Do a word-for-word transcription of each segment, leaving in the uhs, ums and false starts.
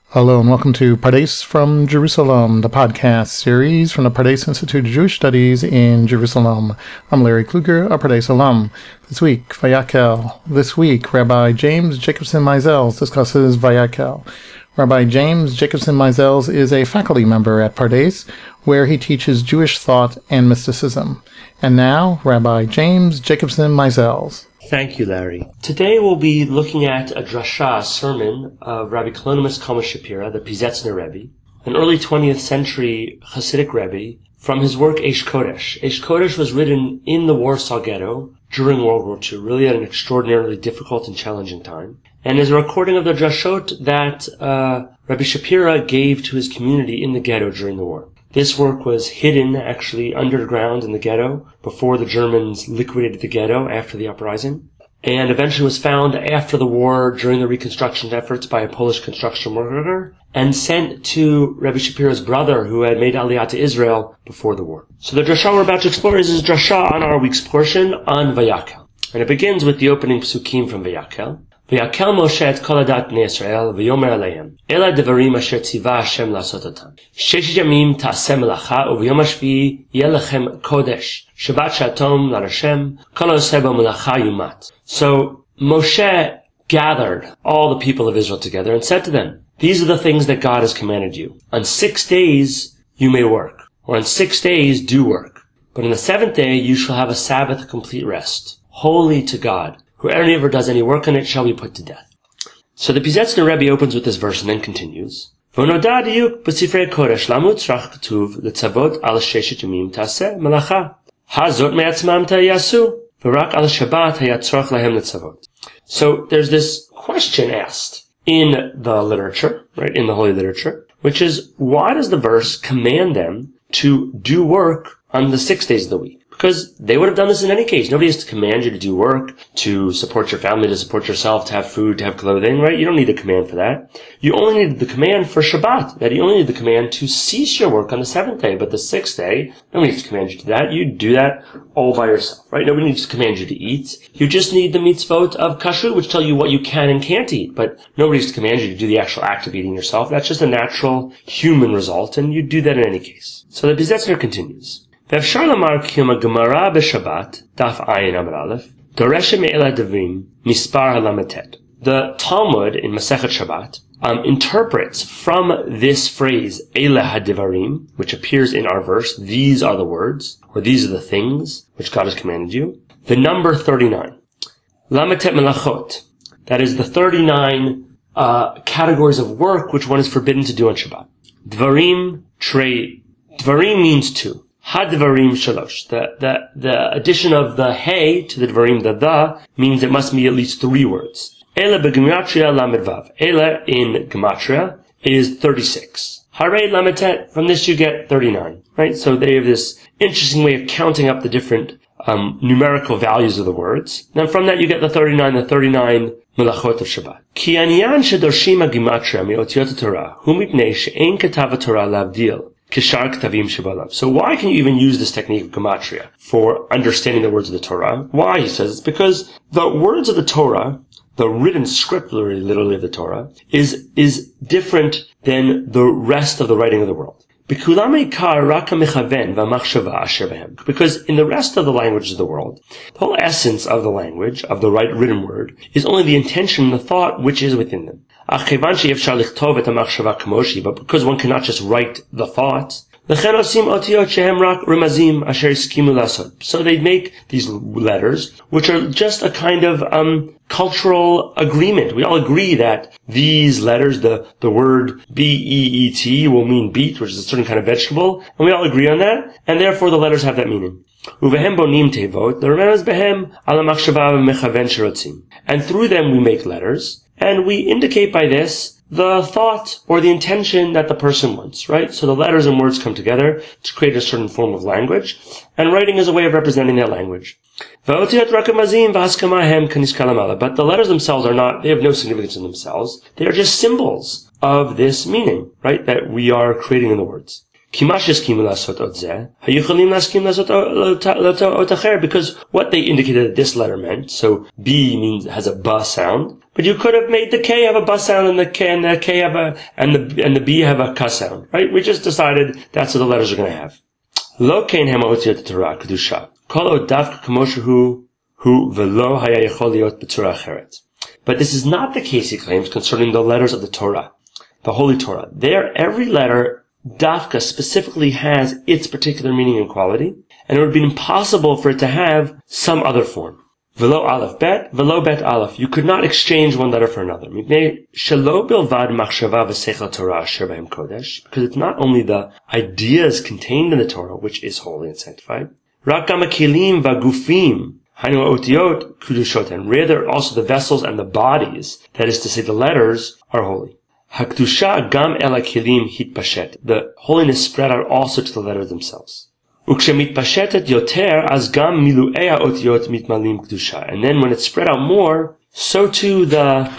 Hello and welcome to Pardes from Jerusalem, the podcast series from the Pardes Institute of Jewish Studies in Jerusalem. I'm Larry Kluger, a Pardes alum. This week, Vayakel. This week, Rabbi James Jacobson Meisels discusses Vayakel. Rabbi James Jacobson Meisels is a faculty member at Pardes, where he teaches Jewish thought and mysticism. And now, Rabbi James Jacobson Meisels. Thank you, Larry. Today we'll be looking at a drasha, a sermon of Rabbi Kalonymus Kalman Shapira, the Pizetzner Rebbe, an early twentieth century Hasidic Rebbe, from his work Eish Kodesh. Eish Kodesh was written in the Warsaw Ghetto during World War Two, really at an extraordinarily difficult and challenging time, and is a recording of the drashot that uh, Rabbi Shapira gave to his community in the ghetto during the war. This work was hidden, actually, underground in the ghetto before the Germans liquidated the ghetto after the uprising, and eventually was found after the war during the reconstruction efforts by a Polish construction worker and sent to Rabbi Shapira's brother who had made Aliyah to Israel before the war. So the drasha we're about to explore is this drasha on our week's portion on Vayakel. And it begins with the opening psukim from Vayakel. Vayakel Moshe et kol adat bnei Yisrael v'yomer aleim ela devarim asher tziva Hashem la'asot otam. Shesh yamim ta'aseh melacha u'v'yom hashvi'i yeh lechem kodesh Shabbat shatom l'Hashem kol ha'oseh bo melacha yumat. So Moshe gathered all the people of Israel together and said to them, these are the things that God has commanded you. On six days you may work, or on six days do work. But on the seventh day you shall have a Sabbath complete rest, holy to God. Whoever ever does any work on it shall be put to death. So the Pizetzner Rebbe opens with this verse and then continues. V'noda diuk b'sifrei kodesh lamu tzrach k'tuv l'tzavot al sheshet yamim ta'aseh melacha. Hazot me'atzmam ta'yasu. V'rak al shabbat hayatzorach lahem l'tzavot. So there's this question asked in the literature, right, in the Holy Literature, which is, why does the verse command them to do work on the six days of the week? Because they would have done this in any case. Nobody has to command you to do work, to support your family, to support yourself, to have food, to have clothing, right? You don't need a command for that. You only need the command for Shabbat. That you only need the command to cease your work on the seventh day. But the sixth day, nobody needs to command you to that. You do that all by yourself, right? Nobody needs to command you to eat. You just need the mitzvot of kashrut, which tell you what you can and can't eat. But nobody needs to command you to do the actual act of eating yourself. That's just a natural human result, and you do that in any case. So the Pizetzner continues. ואפשר לומר כי הגמרא בשבת, דף עין עמוד א', דורשת מאלה הדברים מספר הל"ט. The Talmud in Masechet Shabbat um, interprets from this phrase, Eile HaDevarim, which appears in our verse, these are the words, or these are the things which God has commanded you, the number thirty-nine. Lametet melachot, that is the thirty-nine uh, categories of work which one is forbidden to do on Shabbat. Dvarim, trei, Dvarim means two. Hadvarim shalosh. The, the, the addition of the hey to the dvarim, the the, means it must be at least three words. Ela begematria lamed vav. Ela in gematria is thirty-six. Hare lametet, from this you get thirty-nine. Right? So they have this interesting way of counting up the different um, numerical values of the words. Then from that you get the thirty-nine, the thirty-nine melachot of Shabbat. Ki anyan shedorshim gematria meotiot Torah, hu mipnei she'en ketav Torah lavdil. So why can you even use this technique of gematria for understanding the words of the Torah? Why, he says, it's because the words of the Torah, the written script literally, literally of the Torah, is, is different than the rest of the writing of the world. Because in the rest of the languages of the world, the whole essence of the language, of the right written word, is only the intention and the thought which is within them. But because one cannot just write the thought, so they make these letters, which are just a kind of um cultural agreement. We all agree that these letters, the, the word B E E T will mean beet, which is a certain kind of vegetable, and we all agree on that, and therefore the letters have that meaning. And through them we make letters, and we indicate by this the thought or the intention that the person wants, right? So the letters and words come together to create a certain form of language, and writing is a way of representing that language. But the letters themselves are not, they have no significance in themselves. They are just symbols of this meaning, right, that we are creating in the words. Because what they indicated that this letter meant, so B means has a ba sound, but you could have made the K have a ba sound and the K and the K have a and the and the B have a ka sound, right? We just decided that's what the letters are going to have. Lo kein hem otiyot Torah kedusha. Kol od davka kamo shehu hu velo haya yachol liot b'tzura acheret. But this is not the case, he claims, concerning the letters of the Torah, the Holy Torah. There, every letter, dafka, specifically has its particular meaning and quality, and it would be impossible for it to have some other form. Velo aleph bet, velo bet aleph. You could not exchange one letter for another. Because it's not only the ideas contained in the Torah, which is holy and sanctified, rak gam hakelim vagufim, and rather also the vessels and the bodies, that is to say the letters, are holy. Hakdusha gam el hakelim hitpashet. The holiness spread out also to the letters themselves. Ukshemit yoter as gam milu'ei ha'otiyot mitmalim kedusha. And then when it's spread out more, so too the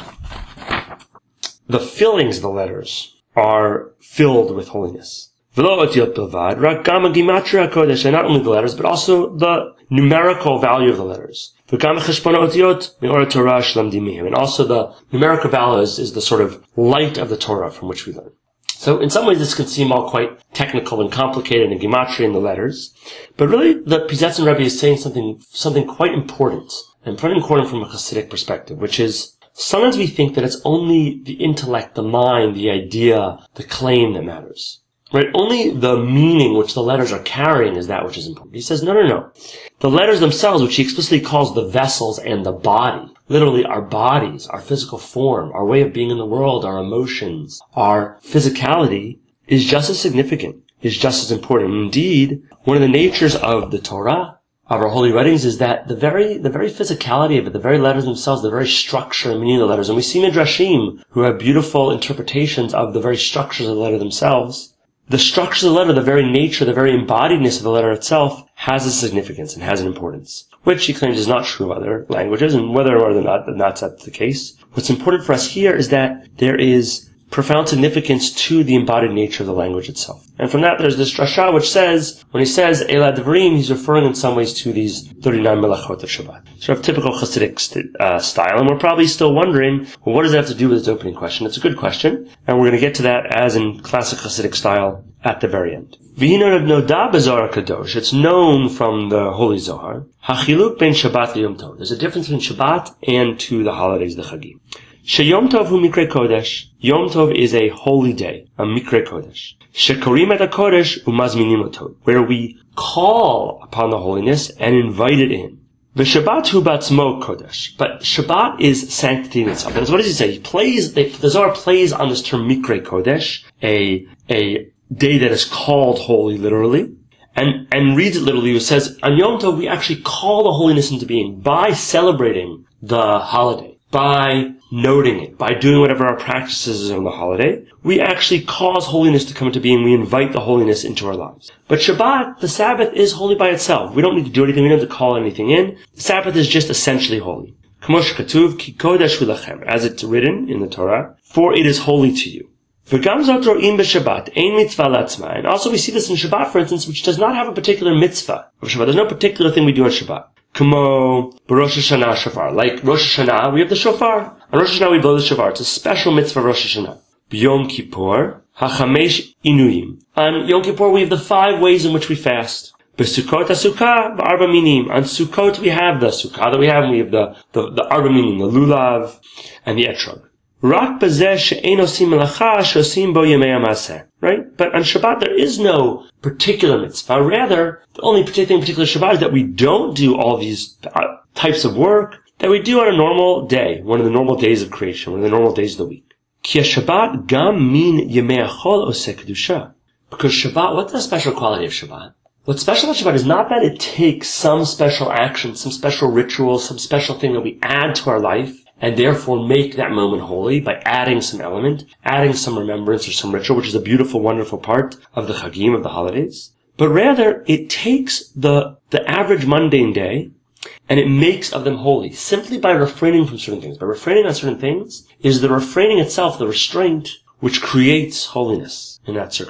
the fillings of the letters are filled with holiness. V'lo otiyot bilvad, rak gam gimatria kodesh, and not only the letters, but also the numerical value of the letters. V'gam cheshbon otiyot me'or Torah shlamdim, and also the numerical value is, is the sort of light of the Torah from which we learn. So in some ways this can seem all quite technical and complicated and gematria in the letters, but really the Pizetzner Rebbe is saying something something quite important, and quite important from a Hasidic perspective, which is sometimes we think that it's only the intellect, the mind, the idea, the claim that matters. Right? Only the meaning which the letters are carrying is that which is important. He says, no, no, no. The letters themselves, which he explicitly calls the vessels and the body, literally our bodies, our physical form, our way of being in the world, our emotions, our physicality, is just as significant, is just as important. Indeed, one of the natures of the Torah, of our holy writings, is that the very, the very physicality of it, the very letters themselves, the very structure and meaning of the letters, and we see midrashim who have beautiful interpretations of the very structures of the letter themselves. The structure of the letter, the very nature, the very embodiedness of the letter itself has a significance and has an importance, which he claims is not true of other languages, and whether or not that's the case. What's important for us here is that there is profound significance to the embodied nature of the language itself. And from that there's this drasha which says, when he says Eila Devrim, he's referring in some ways to these thirty-nine melachot of Shabbat. Sort of typical Hasidic st- uh, style, and we're probably still wondering, well, what does that have to do with his opening question? It's a good question, and we're going to get to that as in classic Hasidic style at the very end. V'hino noda b'Zohar Kadosh, it's known from the Holy Zohar, hachiluk ben Shabbat v'Yom Tov. There's a difference between Shabbat and to the holidays, the Chagim. Sheyom Tov hu Mikre Kodesh. Yom Tov is a holy day, a Mikre Kodesh. Shekorim et HaKodesh umazminim oto, where we call upon the holiness and invite it in. V'Shabbat hu batzmo Kodesh. But Shabbat is sanctity in itself. That's what does he say? He plays, the Zohar plays on this term Mikre Kodesh, a, a day that is called holy, literally, and, and reads it literally. It says, on Yom Tov we actually call the holiness into being by celebrating the holiday, by noting it, by doing whatever our practices is on the holiday. We actually cause holiness to come into being. We invite the holiness into our lives. But Shabbat, the Sabbath, is holy by itself. We don't need to do anything. We don't have to call anything in. The Sabbath is just essentially holy. Kamosh Katuv, Ki Kodesh V'Lachem, as it's written in the Torah, for it is holy to you. V'gam zot ro'im b'Shabbat, ein mitzvah latzma. And also we see this in Shabbat, for instance, which does not have a particular mitzvah of Shabbat. There's no particular thing we do on Shabbat. Kamo b'Rosh Hashanah shofar. Like Rosh Hashanah, we have the shofar. On Rosh Hashanah we blow the shofar. It's a special mitzvah of Rosh Hashanah. B'Yom Kippur, hachamesh inuyim. On Yom Kippur we have the five ways in which we fast. B'Sukkot ha-Sukkah v'arba minim. On Sukkot we have the Sukkah that we have, and we have the, the, the arba minim, the lulav, and the etrog. Rak b'zeh she'ein osim melacha she'osim bo yemei ha'maseh. Right? But on Shabbat there is no particular mitzvah. Rather, the only particular, particular Shabbat is that we don't do all these uh, types of work that we do on a normal day, one of the normal days of creation, one of the normal days of the week. Ki Shabbat gam min yemei hachol oseh kedusha. Because Shabbat, what's the special quality of Shabbat? What's special about Shabbat is not that it takes some special action, some special ritual, some special thing that we add to our life, and therefore make that moment holy by adding some element, adding some remembrance or some ritual, which is a beautiful, wonderful part of the Chagim, of the holidays. But rather, it takes the, the average mundane day, and it makes of them holy, simply by refraining from certain things. By refraining on certain things is the refraining itself, the restraint, which creates holiness in that circumstance.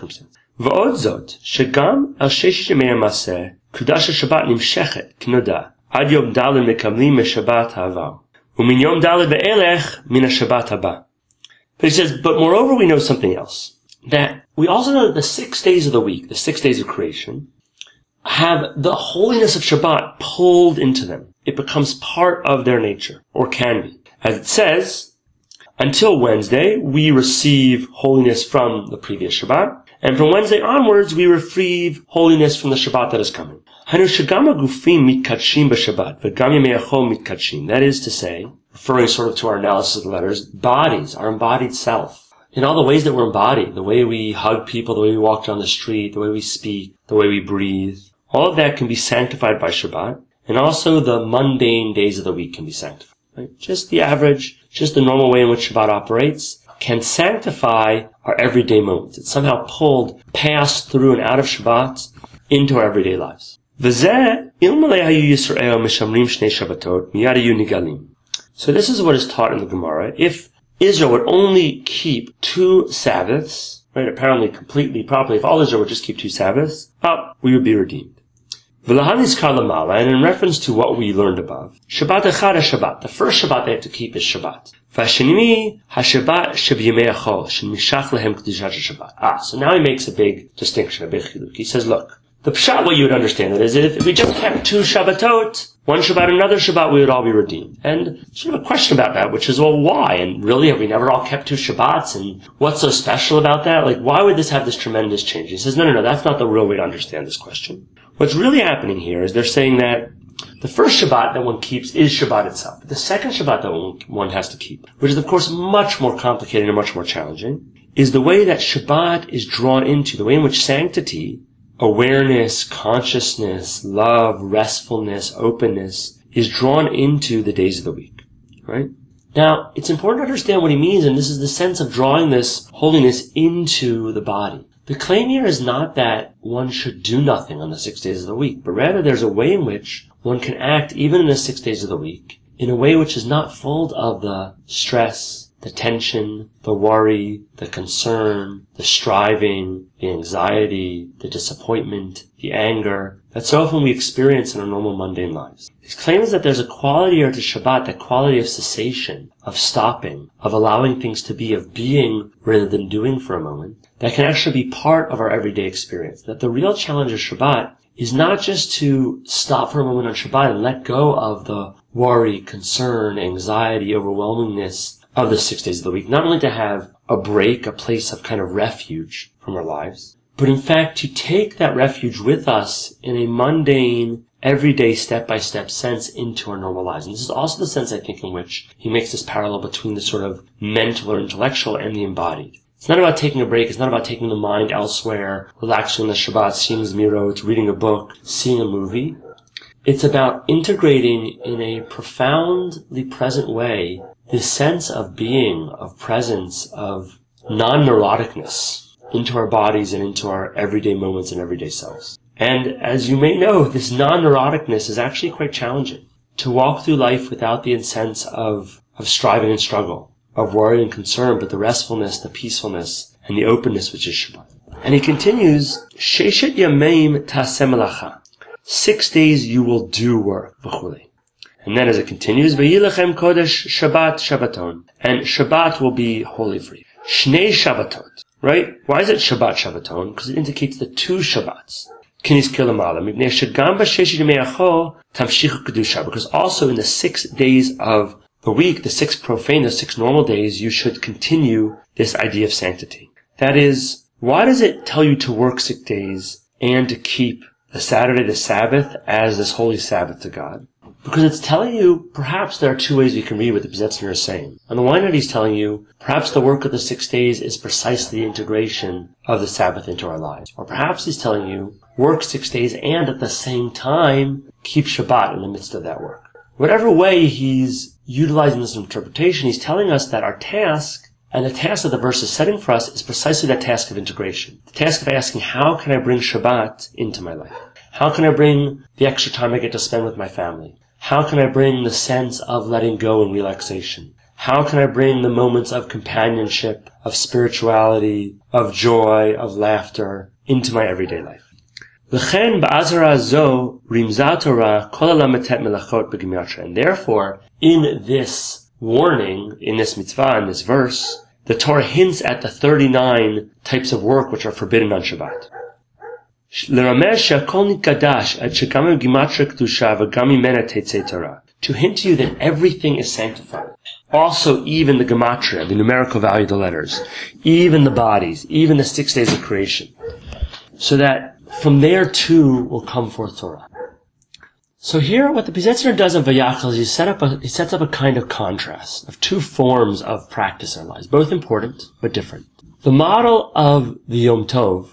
ועוד זאת, שגם על ששת ימי המעשה, קדושת השבת נמשכת, כנודע, עד יום ד' מקבלים משבת העבר, ומן יום ד' ואילך מן השבת הבא. But he says, but moreover we know something else, that we also know that the six days of the week, the six days of creation, have the holiness of Shabbat pulled into them. It becomes part of their nature, or can be. As it says, until Wednesday, we receive holiness from the previous Shabbat, and from Wednesday onwards, we receive holiness from the Shabbat that is coming. That is to say, referring sort of to our analysis of the letters, bodies, our embodied self. In all the ways that we're embodied, the way we hug people, the way we walk down the street, the way we speak, the way we breathe, all of that can be sanctified by Shabbat, and also the mundane days of the week can be sanctified. Right? Just the average, just the normal way in which Shabbat operates can sanctify our everyday moments. It's somehow pulled, passed through and out of Shabbat into our everyday lives. So this is what is taught in the Gemara. If Israel would only keep two Sabbaths, right, apparently completely, properly, if all Israel would just keep two Sabbaths, oh, we would be redeemed. And in reference to what we learned above, Shabbat Echad Shabbat, the first Shabbat they have to keep is Shabbat. Ah, so now he makes a big distinction, a big chiluk. He says, look, the pshat, what you would understand it is that if we just kept two Shabbatot, one Shabbat, another Shabbat, we would all be redeemed. And sort of a question about that, which is, well, why? And really, have we never all kept two Shabbats? And what's so special about that? Like, why would this have this tremendous change? He says, no, no, no, that's not the real way to understand this question. What's really happening here is they're saying that the first Shabbat that one keeps is Shabbat itself. But the second Shabbat that one, one has to keep, which is of course much more complicated and much more challenging, is the way that Shabbat is drawn into, the way in which sanctity, awareness, consciousness, love, restfulness, openness is drawn into the days of the week. Right? Now, it's important to understand what he means, and this is the sense of drawing this holiness into the body. The claim here is not that one should do nothing on the six days of the week, but rather there's a way in which one can act even in the six days of the week in a way which is not full of the stress, the tension, the worry, the concern, the striving, the anxiety, the disappointment, the anger that so often we experience in our normal mundane lives. His claim is that there's a quality here to Shabbat, that quality of cessation, of stopping, of allowing things to be, of being rather than doing for a moment, that can actually be part of our everyday experience. That the real challenge of Shabbat is not just to stop for a moment on Shabbat and let go of the worry, concern, anxiety, overwhelmingness of the six days of the week. Not only to have a break, a place of kind of refuge from our lives, but in fact to take that refuge with us in a mundane, everyday, step-by-step sense into our normal lives. And this is also the sense, I think, in which he makes this parallel between the sort of mental or intellectual and the embodied. It's not about taking a break. It's not about taking the mind elsewhere, relaxing on the Shabbat, seeing Zmirot, reading a book, seeing a movie. It's about integrating in a profoundly present way this sense of being, of presence, of non-neuroticness into our bodies and into our everyday moments and everyday selves. And as you may know, this non-neuroticness is actually quite challenging. To walk through life without the sense of, of striving and struggle, of worry and concern, but the restfulness, the peacefulness, and the openness which is Shabbat. And he continues, Sheshet Yameim Taseh Melacha. Six days you will do work. V'chulei. And then as it continues, V'yilachem Kodesh Shabbat Shabbaton. And Shabbat will be holy for you. Shnei Shabbatot. Right? Why is it Shabbat Shabbaton? Because it indicates the two Shabbats. Because also in the six days of the week, the six profane, the six normal days, you should continue this idea of sanctity. That is, why does it tell you to work six days and to keep the Saturday, the Sabbath, as this holy Sabbath to God? Because it's telling you, perhaps there are two ways we can read what the Pizetzner is saying. On the one hand, he's telling you, perhaps the work of the six days is precisely the integration of the Sabbath into our lives. Or perhaps he's telling you, work six days and at the same time, keep Shabbat in the midst of that work. Whatever way he's utilizing this interpretation, he's telling us that our task, and the task that the verse is setting for us, is precisely that task of integration. The task of asking, how can I bring Shabbat into my life? How can I bring the extra time I get to spend with my family? How can I bring the sense of letting go and relaxation? How can I bring the moments of companionship, of spirituality, of joy, of laughter, into my everyday life. And therefore, in this warning, in this mitzvah, in this verse, the Torah hints at the thirty-nine types of work which are forbidden on Shabbat. To hint to you that everything is sanctified. Also, even the gematria, the numerical value of the letters, even the bodies, even the six days of creation. So that from there too will come forth Torah. So here, what the Pizetzner does in Vayakhel is he, set up a, he sets up a kind of contrast of two forms of practice in our lives, both important but different. The model of the Yom Tov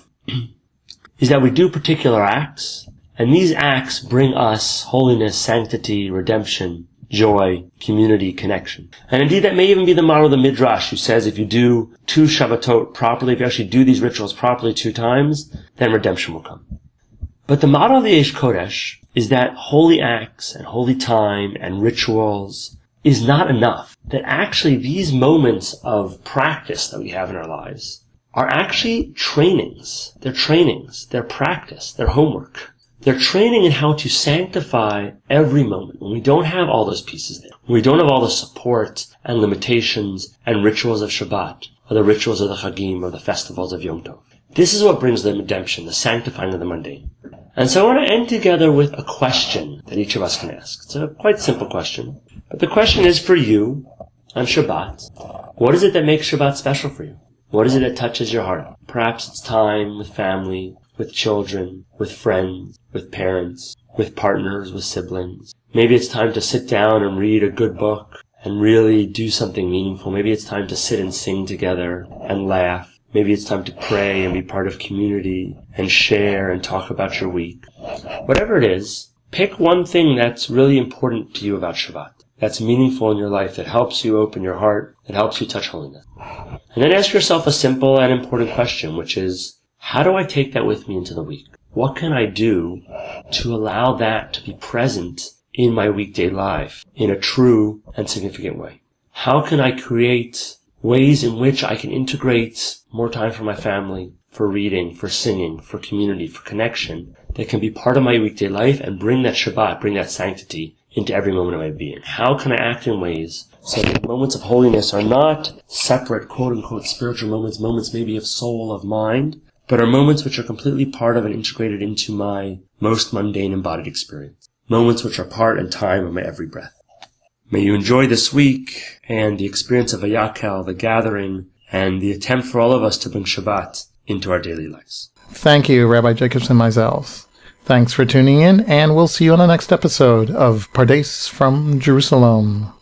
is that we do particular acts, and these acts bring us holiness, sanctity, redemption, joy, community, connection. And indeed, that may even be the model of the Midrash, who says if you do two Shabbatot properly, if you actually do these rituals properly two times, then redemption will come. But the model of the Eish Kodesh is that holy acts and holy time and rituals is not enough. That actually these moments of practice that we have in our lives are actually trainings. They're trainings. They're practice. They're homework. They're training in how to sanctify every moment. When we don't have all those pieces there, when we don't have all the support and limitations and rituals of Shabbat, or the rituals of the Chagim, or the festivals of Yom Tov. This is what brings the redemption, the sanctifying of the mundane. And so I want to end together with a question that each of us can ask. It's a quite simple question. But the question is for you on Shabbat. What is it that makes Shabbat special for you? What is it that touches your heart? Perhaps it's time with family, with children, with friends, with parents, with partners, with siblings. Maybe it's time to sit down and read a good book and really do something meaningful. Maybe it's time to sit and sing together and laugh. Maybe it's time to pray and be part of community and share and talk about your week. Whatever it is, pick one thing that's really important to you about Shabbat, that's meaningful in your life, that helps you open your heart, that helps you touch holiness. And then ask yourself a simple and important question, which is, how do I take that with me into the week? What can I do to allow that to be present in my weekday life in a true and significant way? How can I create ways in which I can integrate more time for my family, for reading, for singing, for community, for connection, that can be part of my weekday life and bring that Shabbat, bring that sanctity into every moment of my being? How can I act in ways so that moments of holiness are not separate, quote-unquote, spiritual moments, moments maybe of soul, of mind, but are moments which are completely part of and integrated into my most mundane embodied experience. Moments which are part and time of my every breath. May you enjoy this week and the experience of Vayakhel, the gathering, and the attempt for all of us to bring Shabbat into our daily lives. Thank you, Rabbi Jacobson Meisels. Thanks for tuning in, and we'll see you on the next episode of Pardes from Jerusalem.